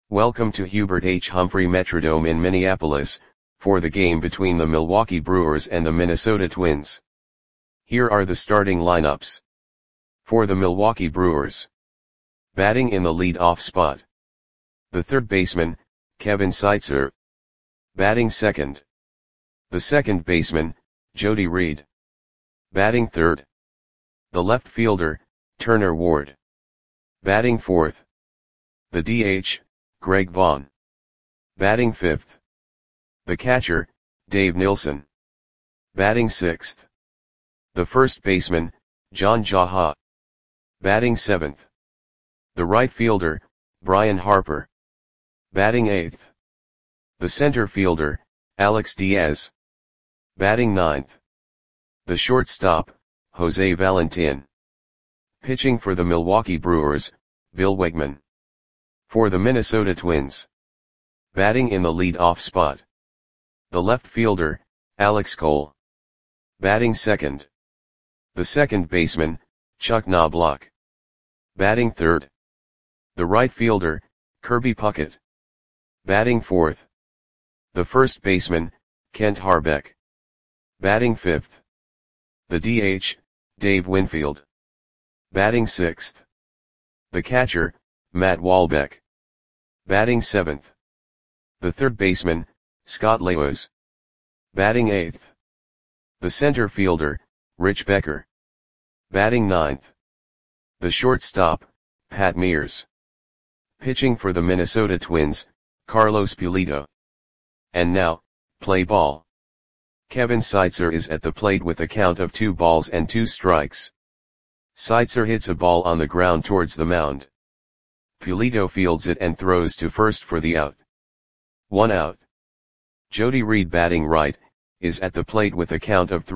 Welcome to Hubert H. Humphrey Metrodome in Minneapolis, for the game between the Milwaukee Brewers and the Minnesota Twins. Here are the starting lineups. For the Milwaukee Brewers. Batting in the lead-off spot. The third baseman, Kevin Seitzer. Batting second. The second baseman, Jody Reed. Batting third. The left fielder, Turner Ward. Batting fourth. The DH, Greg Vaughn. Batting fifth. The catcher, Dave Nilsson. Batting sixth. The first baseman, John Jaha. Batting seventh. The right fielder, Brian Harper. Batting eighth. The center fielder, Alex Diaz. Batting ninth. The shortstop, Jose Valentin. Pitching for the Milwaukee Brewers, Bill Wegman. For the Minnesota Twins. Batting in the lead-off spot. The left fielder, Alex Cole. Batting second. The second baseman, Chuck Knobloch. Batting third. The right fielder, Kirby Puckett. Batting fourth. The first baseman, Kent Harbeck. Batting fifth. The DH, Dave Winfield. Batting sixth. The catcher, Matt Wahlbeck. Batting seventh. The third baseman, Scott Lewis. Batting eighth. The center fielder, Rich Becker. Batting ninth. The shortstop, Pat Mears. Pitching for the Minnesota Twins, Carlos Pulido. And now, play ball. Kevin Seitzer is at the plate with a count of 2-2. Seitzer hits a ball on the ground towards the mound. Pulido fields it and throws to first for the out. 1 out. Jody Reed, batting right, is at the plate with a count of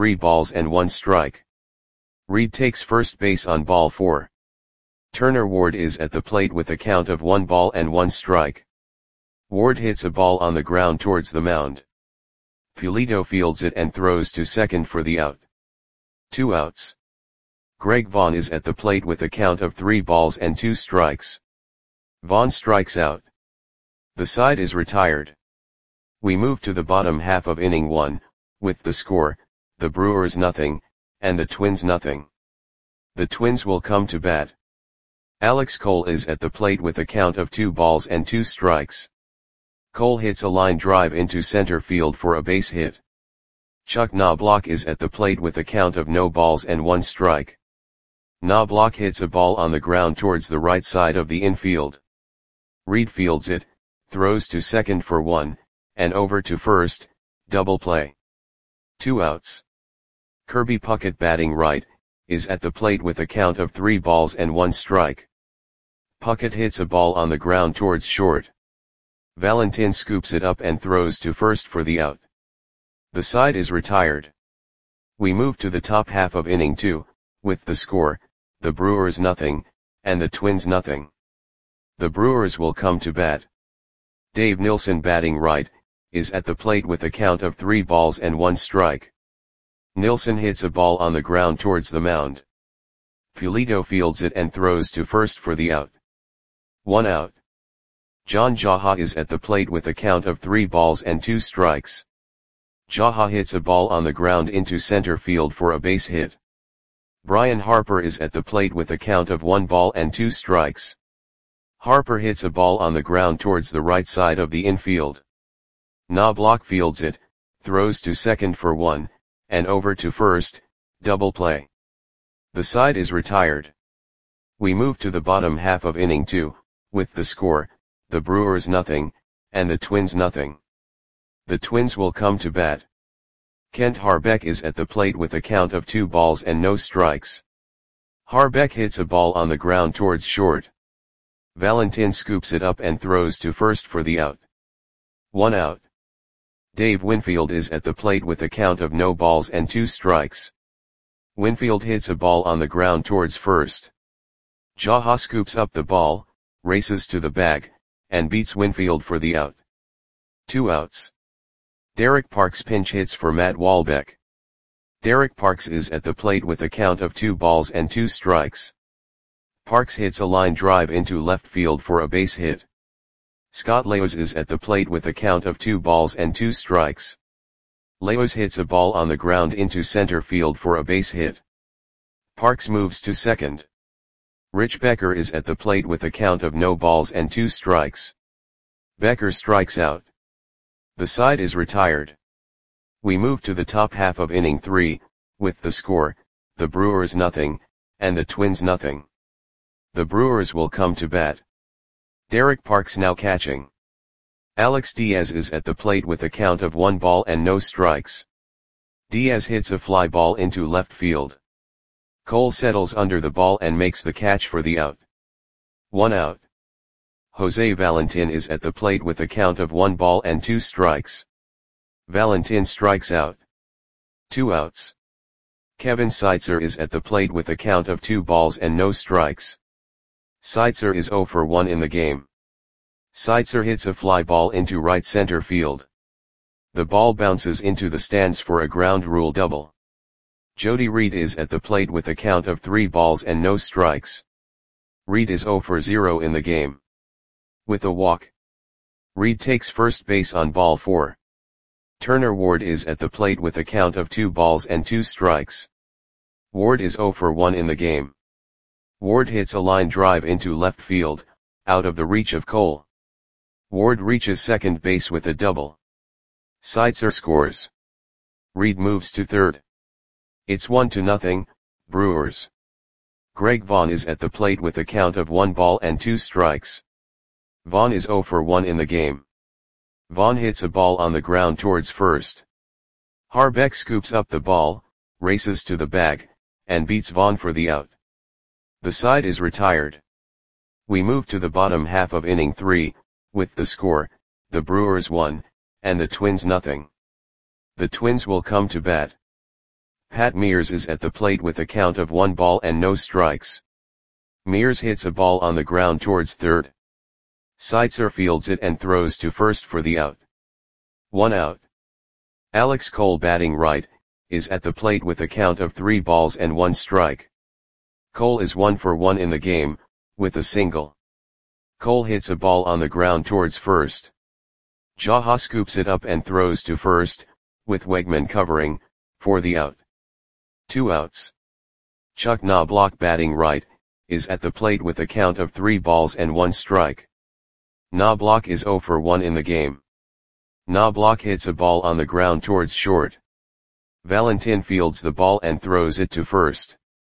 3-1. Reed takes first base on ball 4. Turner Ward is at the plate with a count of 1-1. Ward hits a ball on the ground towards the mound. Pulido fields it and throws to second for the out. 2 outs. Greg Vaughn is at the plate with a count of 3-2. Vaughn strikes out. The side is retired. We move to the bottom half of inning 1, with the score, the Brewers 0, and the Twins 0. The Twins will come to bat. Alex Cole is at the plate with a count of 2-2. Cole hits a line drive into center field for a base hit. Chuck Knobloch is at the plate with a count of 0-1. Knobloch hits a ball on the ground towards the right side of the infield. Reed fields it, throws to second for 1, and over to first, double play. 2 outs. Kirby Puckett, batting right, is at the plate with a count of 3-1. Puckett hits a ball on the ground towards short. Valentin scoops it up and throws to first for the out. The side is retired. We move to the top half of inning 2, with the score, the Brewers 0, and the Twins 0. The Brewers will come to bat. Dave Nilsson, batting right, is at the plate with a count of 3-1. Nilsson hits a ball on the ground towards the mound. Pulido fields it and throws to first for the out. 1 out. John Jaha is at the plate with a count of 3-2. Jaha hits a ball on the ground into center field for a base hit. Brian Harper is at the plate with a count of 1-2. Harper hits a ball on the ground towards the right side of the infield. Knobloch fields it, throws to second for 1, and over to first, double play. The side is retired. We move to the bottom half of inning 2, with the score, the Brewers 0, and the Twins 0. The Twins will come to bat. Kent Harbeck is at the plate with a count of 2-0. Harbeck hits a ball on the ground towards short. Valentin scoops it up and throws to first for the out. 1 out. Dave Winfield is at the plate with a count of 0-2. Winfield hits a ball on the ground towards first. Jaha scoops up the ball, races to the bag, and beats Winfield for the out. 2 outs. Derek Parks pinch hits for Matt Wahlbeck. Derek Parks is at the plate with a count of 2-2. Parks hits a line drive into left field for a base hit. Scott Leos is at the plate with a count of 2 balls and 2 strikes. Leos hits a ball on the ground into center field for a base hit. Parks moves to second. Rich Becker is at the plate with a count of no balls and 2 strikes. Becker strikes out. The side is retired. We move to the top half of inning 3, with the score, the Brewers nothing, and the Twins nothing. The Brewers will come to bat. Derek Parks now catching. Alex Diaz is at the plate with a count of 1 ball and no strikes. Diaz hits a fly ball into left field. Cole settles under the ball and makes the catch for the out. 1 out. Jose Valentin is at the plate with a count of 1 ball and 2 strikes. Valentin strikes out. 2 outs. Kevin Seitzer is at the plate with a count of 2 balls and no strikes. Seitzer is 0 for 1 in the game. Seitzer hits a fly ball into right center field. The ball bounces into the stands for a ground rule double. Jody Reed is at the plate with a count of 3 balls and no strikes. Reed is 0 for 0 in the game. With a walk. Reed takes first base on ball 4. Turner Ward is at the plate with a count of 2 balls and 2 strikes. Ward is 0 for 1 in the game. Ward hits a line drive into left field, out of the reach of Cole. Ward reaches second base with a double. Seitzer scores. Reed moves to third. It's 1-0, Brewers. Greg Vaughn is at the plate with a count of 1 ball and 2 strikes. Vaughn is 0 for 1 in the game. Vaughn hits a ball on the ground towards first. Harbeck scoops up the ball, races to the bag, and beats Vaughn for the out. The side is retired. We move to the bottom half of inning 3, with the score, the Brewers 1, and the Twins nothing. The Twins will come to bat. Pat Mears is at the plate with a count of 1 ball and no strikes. Mears hits a ball on the ground towards third. Seitzer fields it and throws to first for the out. 1 out. Alex Cole, batting right, is at the plate with a count of 3 balls and 1 strike. Cole is 1 for 1 in the game, with a single. Cole hits a ball on the ground towards first. Jaha scoops it up and throws to first, with Wegman covering, for the out. 2 outs. Chuck Knobloch, batting right, is at the plate with a count of 3 balls and 1 strike. Knobloch is 0 for 1 in the game. Knobloch hits a ball on the ground towards short. Valentin fields the ball and throws it to first.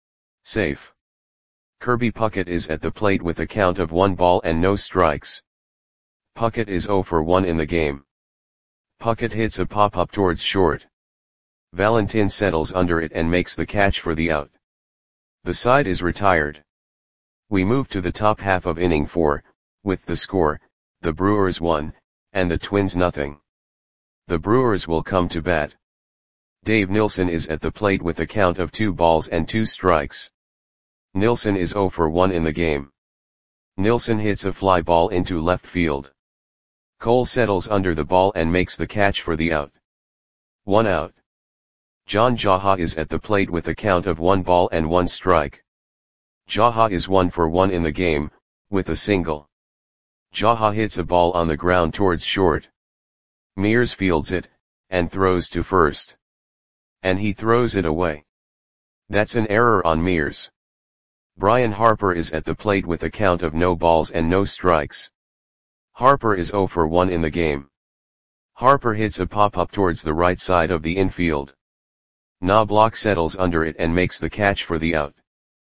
Safe. Kirby Puckett is at the plate with a count of 1 ball and no strikes. Puckett is 0 for 1 in the game. Puckett hits a pop-up towards short. Valentin settles under it and makes the catch for the out. The side is retired. We move to the top half of inning 4, with the score, the Brewers 1, and the Twins nothing. The Brewers will come to bat. Dave Nilsson is at the plate with a count of 2 balls and 2 strikes. Nilsson is 0 for 1 in the game. Nilsson hits a fly ball into left field. Cole settles under the ball and makes the catch for the out. 1 out. John Jaha is at the plate with a count of 1 ball and 1 strike. Jaha is 1 for 1 in the game, with a single. Jaha hits a ball on the ground towards short. Mears fields it, and throws to first. And he throws it away. That's an error on Mears. Brian Harper is at the plate with a count of no balls and no strikes. Harper is 0 for 1 in the game. Harper hits a pop-up towards the right side of the infield. Knobloch settles under it and makes the catch for the out.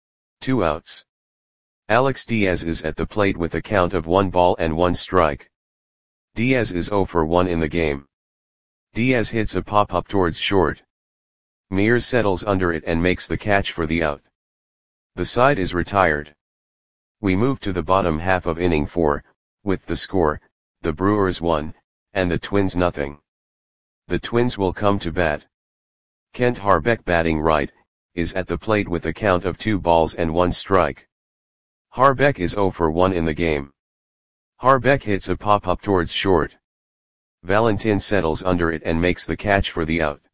2 outs. Alex Diaz is at the plate with a count of 1 ball and 1 strike. Diaz is 0 for 1 in the game. Diaz hits a pop-up towards short. Mears settles under it and makes the catch for the out. The side is retired. We move to the bottom half of inning 4, with the score, the Brewers 1, and the Twins nothing. The Twins will come to bat. Kent Harbeck, batting right, is at the plate with a count of 2 balls and 1 strike. Harbeck is 0 for 1 in the game. Harbeck hits a pop-up towards short. Valentin settles under it and makes the catch for the out.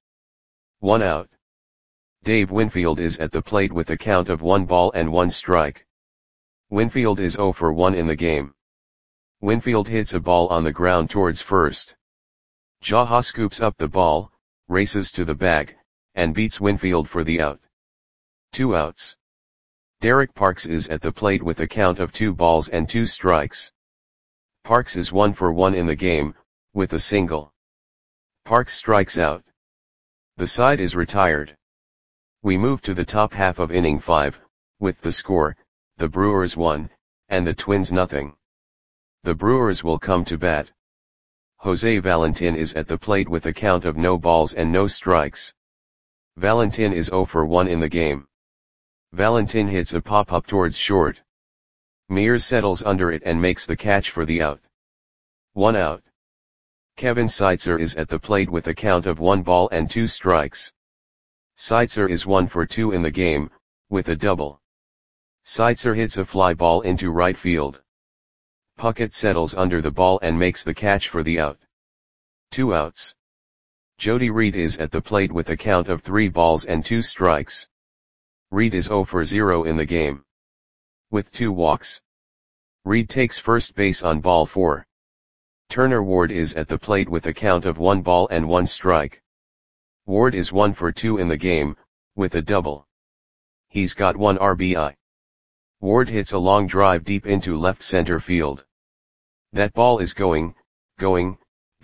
1 out. Dave Winfield is at the plate with a count of 1 ball and 1 strike. Winfield is 0 for 1 in the game. Winfield hits a ball on the ground towards first. Jaha scoops up the ball, races to the bag, and beats Winfield for the out. 2 outs. Derek Parks is at the plate with a count of 2 balls and 2 strikes. Parks is 1 for 1 in the game, with a single. Parks strikes out. The side is retired. We move to the top half of inning 5, with the score, the Brewers 1, and the Twins nothing. The Brewers will come to bat. Jose Valentin is at the plate with a count of no balls and no strikes. Valentin is 0 for 1 in the game. Valentin hits a pop-up towards short. Mears settles under it and makes the catch for the out. 1 out. Kevin Seitzer is at the plate with a count of 1 ball and 2 strikes. Seitzer is 1 for 2 in the game, with a double. Seitzer hits a fly ball into right field. Puckett settles under the ball and makes the catch for the out. 2 outs. Jody Reed is at the plate with a count of 3 balls and 2 strikes. Reed is 0 for 0 in the game. With 2 walks. Reed takes first base on ball 4. Turner Ward is at the plate with a count of 1 ball and 1 strike. Ward is 1 for 2 in the game, with a double. He's got 1 RBI. Ward hits a long drive deep into left center field. That ball is going, gone.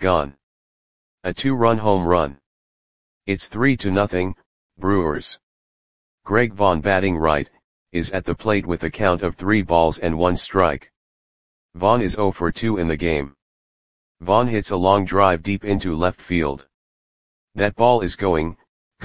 A 2-run home run. It's 3-0, Brewers. Greg Vaughn, batting right, is at the plate with a count of 3 balls and 1 strike. Vaughn is 0 for 2 in the game. Vaughn hits a long drive deep into left field. That ball is going,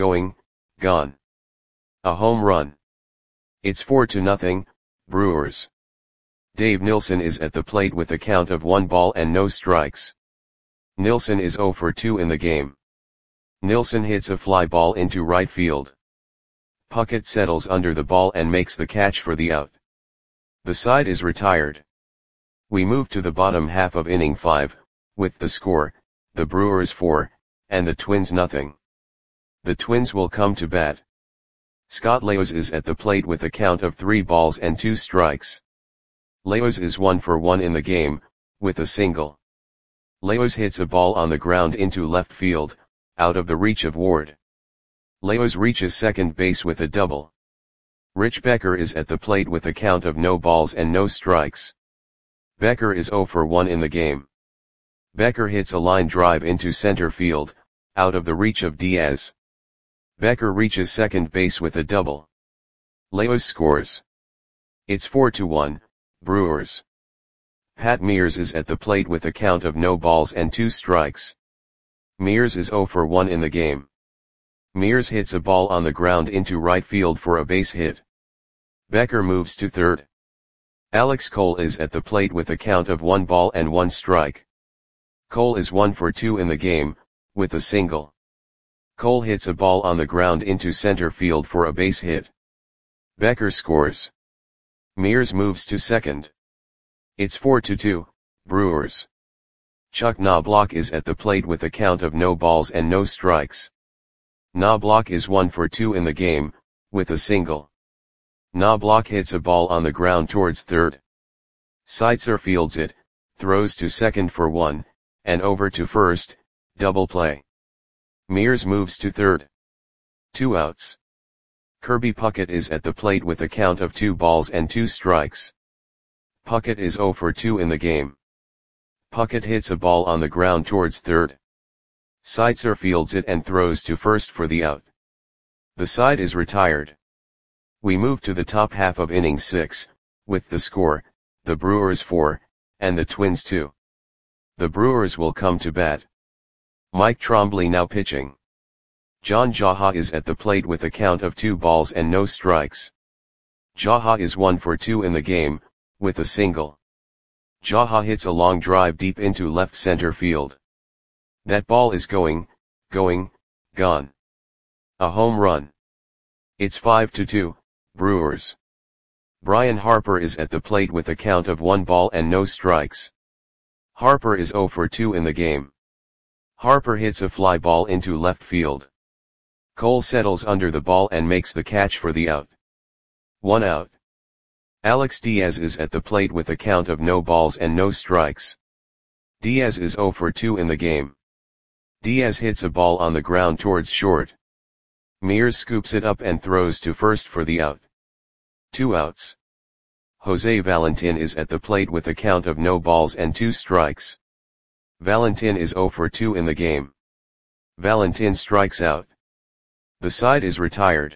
gone. A home run. It's 4-0, Brewers. Dave Nilsson is at the plate with a count of 1 ball and no strikes. Nilsson is 0 for 2 in the game. Nilsson hits a fly ball into right field. Puckett settles under the ball and makes the catch for the out. The side is retired. We move to the bottom half of inning 5, with the score, the Brewers 4, and the Twins nothing. The Twins will come to bat. Scott Leos is at the plate with a count of 3 balls and 2 strikes. Leos is 1 for 1 in the game, with a single. Leos hits a ball on the ground into left field, out of the reach of Ward. Leos reaches second base with a double. Rich Becker is at the plate with a count of no balls and no strikes. Becker is 0 for 1 in the game. Becker hits a line drive into center field, out of the reach of Diaz. Becker reaches second base with a double. Leos scores. It's 4-1, Brewers. Pat Mears is at the plate with a count of no balls and 2 strikes. Mears is 0 for 1 in the game. Mears hits a ball on the ground into right field for a base hit. Becker moves to third. Alex Cole is at the plate with a count of 1 ball and 1 strike. Cole is 1 for 2 in the game, with a single. Cole hits a ball on the ground into center field for a base hit. Becker scores. Mears moves to second. It's 4-2, Brewers. Chuck Knobloch is at the plate with a count of no balls and no strikes. Knobloch is 1 for 2 in the game, with a single. Knobloch hits a ball on the ground towards third. Seitzer fields it, throws to second for 1, and over to first, double play. Mears moves to third. 2 outs. Kirby Puckett is at the plate with a count of 2 balls and 2 strikes. Puckett is 0 for 2 in the game. Puckett hits a ball on the ground towards third. Seitzer fields it and throws to first for the out. The side is retired. We move to the top half of inning 6, with the score, the Brewers 4, and the Twins 2. The Brewers will come to bat. Mike Trombley now pitching. John Jaha is at the plate with a count of 2 balls and no strikes. Jaha is 1 for 2 in the game, with a single. Jaha hits a long drive deep into left center field. That ball is going, gone. A home run. It's 5-2, Brewers. Brian Harper is at the plate with a count of 1 ball and no strikes. Harper is 0 for 2 in the game. Harper hits a fly ball into left field. Cole settles under the ball and makes the catch for the out. 1 out. Alex Diaz is at the plate with a count of no balls and no strikes. Diaz is 0 for 2 in the game. Diaz hits a ball on the ground towards short. Mears scoops it up and throws to first for the out. 2 outs. Jose Valentin is at the plate with a count of no balls and 2 strikes. Valentin is 0 for 2 in the game. Valentin strikes out. The side is retired.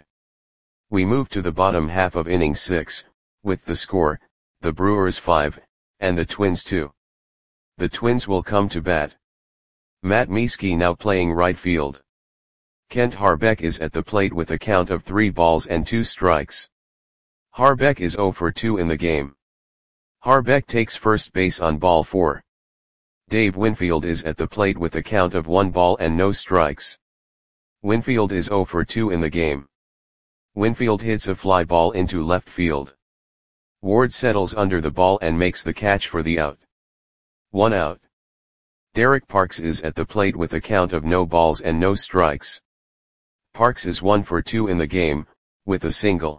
We move to the bottom half of inning 6, with the score, the Brewers 5, and the Twins 2. The Twins will come to bat. Matt Mieske now playing right field. Kent Harbeck is at the plate with a count of 3 balls and 2 strikes. Harbeck is 0 for 2 in the game. Harbeck takes first base on ball 4. Dave Winfield is at the plate with a count of 1 ball and no strikes. Winfield is 0 for 2 in the game. Winfield hits a fly ball into left field. Ward settles under the ball and makes the catch for the out. 1 out. Derek Parks is at the plate with a count of no balls and no strikes. Parks is 1 for 2 in the game, with a single.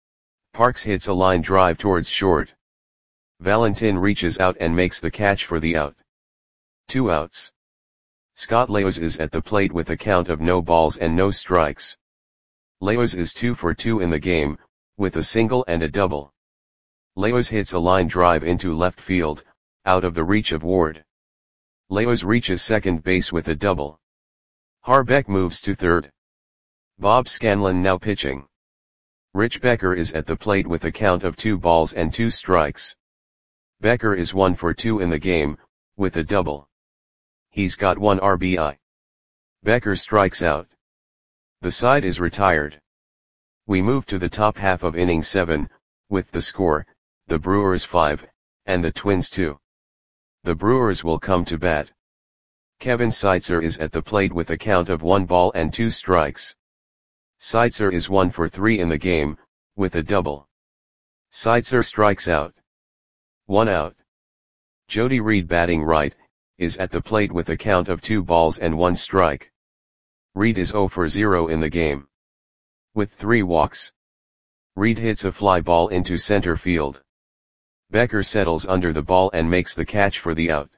Parks hits a line drive towards short. Valentin reaches out and makes the catch for the out. 2 outs. Scott Leos is at the plate with a count of no balls and no strikes. Leos is 2 for 2 in the game, with a single and a double. Leos hits a line drive into left field, out of the reach of Ward. Leos reaches second base with a double. Harbeck moves to third. Bob Scanlon now pitching. Rich Becker is at the plate with a count of 2 balls and 2 strikes. Becker is 1 for 2 in the game, with a double. He's got 1 RBI. Becker strikes out. The side is retired. We move to the top half of inning 7, with the score, the Brewers 5, and the Twins 2. The Brewers will come to bat. Kevin Seitzer is at the plate with a count of 1 ball and 2 strikes. Seitzer is 1 for 3 in the game, with a double. Seitzer strikes out. 1 out. Jody Reed batting right, is at the plate with a count of 2 balls and 1 strike. Reed is 0 for 0 in the game. With 3 walks. Reed hits a fly ball into center field. Becker settles under the ball and makes the catch for the out.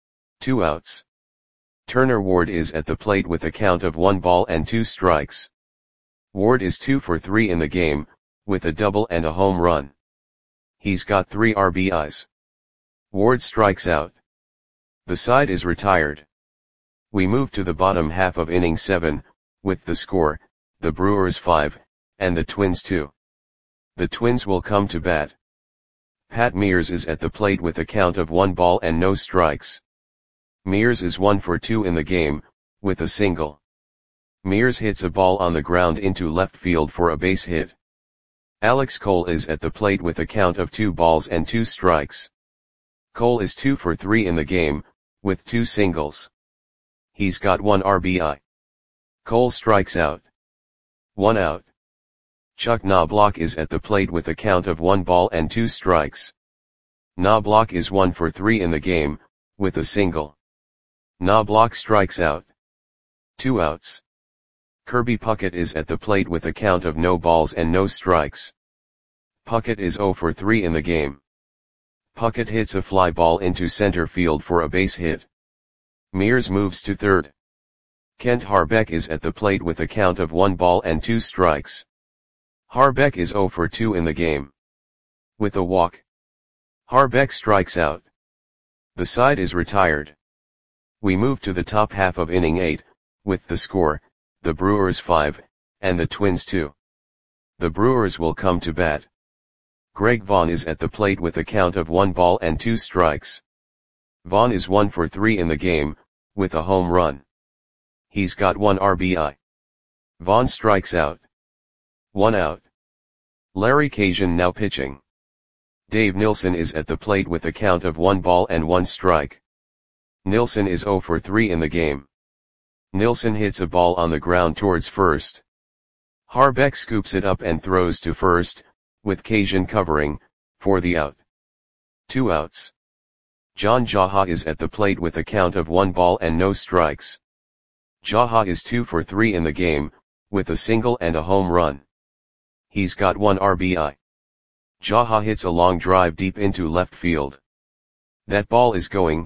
2 outs. Turner Ward is at the plate with a count of 1 ball and 2 strikes. Ward is 2 for 3 in the game, with a double and a home run. He's got 3 RBIs. Ward strikes out. The side is retired. We move to the bottom half of inning 7, with the score, the Brewers 5, and the Twins 2. The Twins will come to bat. Pat Mears is at the plate with a count of 1 ball and no strikes. Mears is 1 for 2 in the game, with a single. Mears hits a ball on the ground into left field for a base hit. Alex Cole is at the plate with a count of 2 balls and 2 strikes. Cole is 2 for 3 in the game, with 2 singles. He's got 1 RBI. Cole strikes out. 1 out. Chuck Knobloch is at the plate with a count of 1 ball and 2 strikes. Knobloch is 1 for 3 in the game, with a single. Knobloch strikes out. 2 outs. Kirby Puckett is at the plate with a count of no balls and no strikes. Puckett is 0 for 3 in the game. Puckett hits a fly ball into center field for a base hit. Mears moves to third. Kent Harbeck is at the plate with a count of 1 ball and 2 strikes. Harbeck is 0 for 2 in the game. With a walk. Harbeck strikes out. The side is retired. We move to the top half of inning 8, with the score, the Brewers 5, and the Twins 2. The Brewers will come to bat. Greg Vaughn is at the plate with a count of 1 ball and 2 strikes. Vaughn is 1 for 3 in the game, with a home run. He's got 1 RBI. Vaughn strikes out. 1 out. Larry Cajuan now pitching. Dave Nilsson is at the plate with a count of 1 ball and 1 strike. Nilsson is 0 for 3 in the game. Nilsson hits a ball on the ground towards first. Harbeck scoops it up and throws to first, with Cajuan covering, for the out. 2 outs. John Jaha is at the plate with a count of 1 ball and no strikes. Jaha is 2 for 3 in the game, with a single and a home run. He's got 1 RBI. Jaha hits a long drive deep into left field. That ball is going,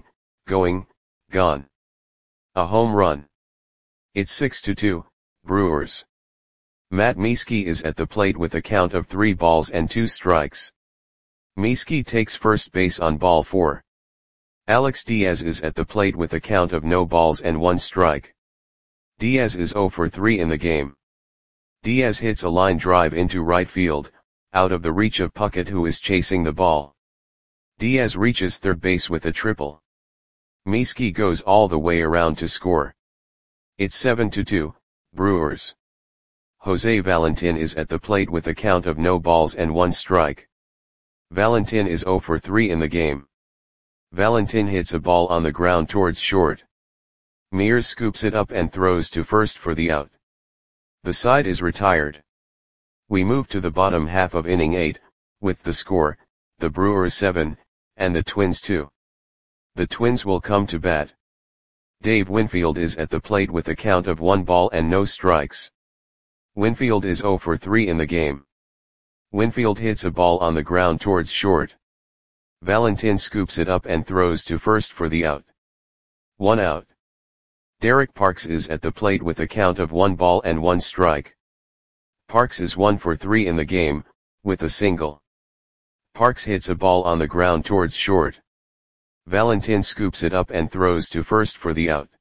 gone. A home run. It's 6-2, Brewers. Matt Mieske is at the plate with a count of 3 balls and 2 strikes. Mieske takes first base on ball 4. Alex Diaz is at the plate with a count of no balls and 1 strike. Diaz is 0 for 3 in the game. Diaz hits a line drive into right field, out of the reach of Puckett, who is chasing the ball. Diaz reaches third base with a triple. Mieske goes all the way around to score. It's 7-2, Brewers. Jose Valentin is at the plate with a count of no balls and 1 strike. Valentin is 0 for 3 in the game. Valentin hits a ball on the ground towards short. Mears scoops it up and throws to first for the out. The side is retired. We move to the bottom half of inning 8, with the score, the Brewers 7, and the Twins 2. The Twins will come to bat. Dave Winfield is at the plate with a count of 1 ball and no strikes. Winfield is 0 for 3 in the game. Winfield hits a ball on the ground towards short. Valentin scoops it up and throws to first for the out. 1 out. Derek Parks is at the plate with a count of 1 ball and 1 strike. Parks is 1 for 3 in the game, with a single. Parks hits a ball on the ground towards short. Valentin scoops it up and throws to first for the out.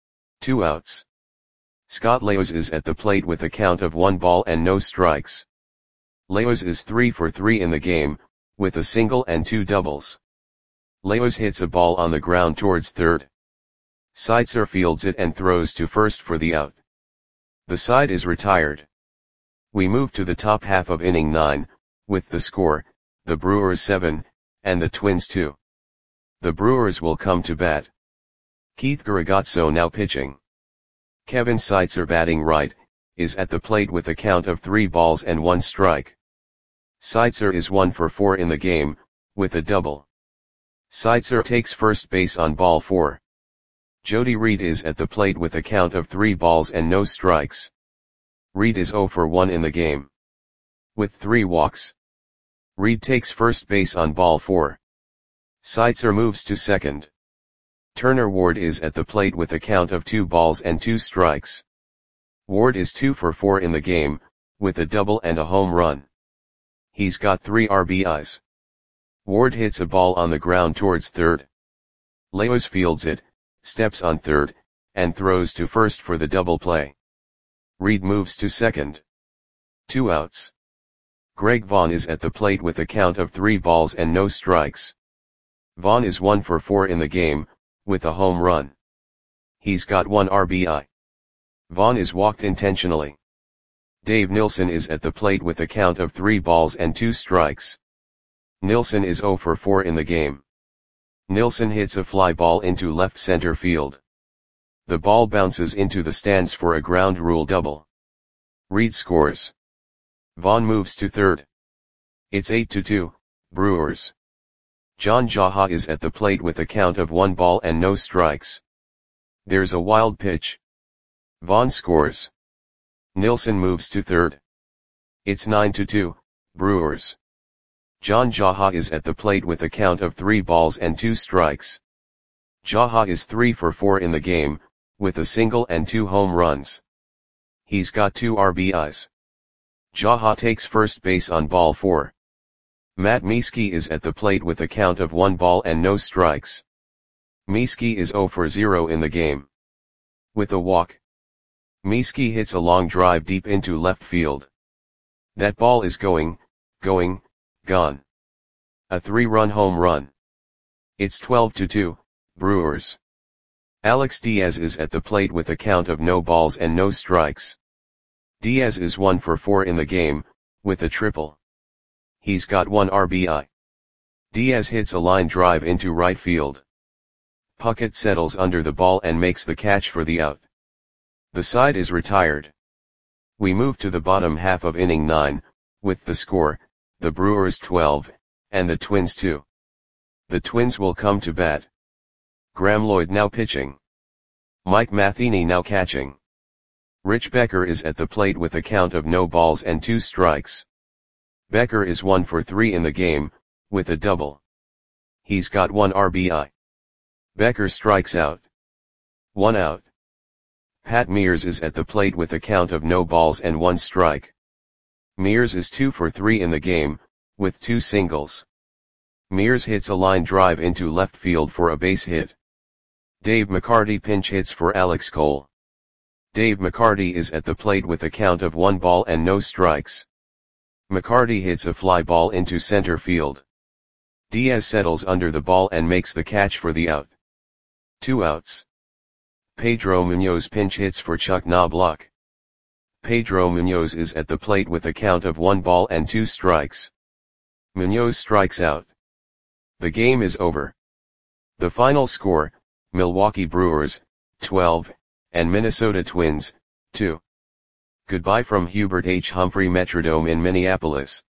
2 outs. Scott Leos is at the plate with a count of 1 ball and no strikes. Leos is 3 for 3 in the game, with a single and 2 doubles. Leos hits a ball on the ground towards third. Seitzer fields it and throws to first for the out. The side is retired. We move to the top half of inning 9, with the score, the Brewers 7, and the Twins 2. The Brewers will come to bat. Keith Garagazzo now pitching. Kevin Seitzer, batting right, is at the plate with a count of 3 balls and 1 strike. Seitzer is 1 for 4 in the game, with a double. Seitzer takes first base on ball 4. Jody Reed is at the plate with a count of 3 balls and no strikes. Reed is 0 for 1 in the game. With 3 walks. Reed takes first base on ball 4. Seitzer moves to second. Turner Ward is at the plate with a count of 2 balls and 2 strikes. Ward is 2 for 4 in the game, with a double and a home run. He's got 3 RBIs. Ward hits a ball on the ground towards third. Leos fields it, steps on third, and throws to first for the double play. Reed moves to second. 2 outs. Greg Vaughn is at the plate with a count of 3 balls and no strikes. Vaughn is 1 for 4 in the game, with a home run. He's got 1 RBI. Vaughn is walked intentionally. Dave Nilsson is at the plate with a count of 3 balls and 2 strikes. Nilsson is 0 for 4 in the game. Nilsson hits a fly ball into left center field. The ball bounces into the stands for a ground rule double. Reed scores. Vaughn moves to third. It's 8-2, Brewers. John Jaha is at the plate with a count of 1 ball and no strikes. There's a wild pitch. Vaughn scores. Nilsson moves to third. It's 9-2, Brewers. John Jaha is at the plate with a count of 3 balls and 2 strikes. Jaha is 3 for 4 in the game, with a single and 2 home runs. He's got 2 RBIs. Jaha takes first base on ball 4. Matt Mieske is at the plate with a count of 1 ball and no strikes. Mieske is 0 for 0 in the game. With a walk. Mieske hits a long drive deep into left field. That ball is going, gone. A 3-run home run. It's 12-2, Brewers. Alex Diaz is at the plate with a count of no balls and no strikes. Diaz is 1 for 4 in the game, with a triple. He's got 1 RBI. Diaz hits a line drive into right field. Puckett settles under the ball and makes the catch for the out. The side is retired. We move to the bottom half of inning 9, with the score, the Brewers 12, and the Twins 2. The Twins will come to bat. Graham Lloyd now pitching. Mike Matheny now catching. Rich Becker is at the plate with a count of no balls and 2 strikes. Becker is 1 for 3 in the game, with a double. He's got 1 RBI. Becker strikes out. 1 out. Pat Mears is at the plate with a count of no balls and 1 strike. Mears is 2 for 3 in the game, with 2 singles. Mears hits a line drive into left field for a base hit. Dave McCarty pinch hits for Alex Cole. Dave McCarty is at the plate with a count of 1 ball and no strikes. McCarty hits a fly ball into center field. Diaz settles under the ball and makes the catch for the out. 2 outs. Pedro Munoz pinch hits for Chuck Knobloch. Pedro Munoz is at the plate with a count of 1 ball and 2 strikes. Munoz strikes out. The game is over. The final score, Milwaukee Brewers, 12, and Minnesota Twins, 2. Goodbye from Hubert H. Humphrey Metrodome in Minneapolis.